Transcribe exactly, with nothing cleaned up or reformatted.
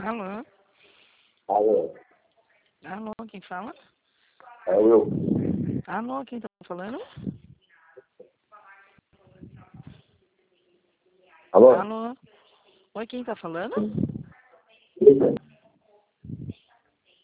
Alô? Alô, Alô, quem fala? é eu. Alô, quem tá falando? Alô? Alô? Oi, quem tá falando? Eita.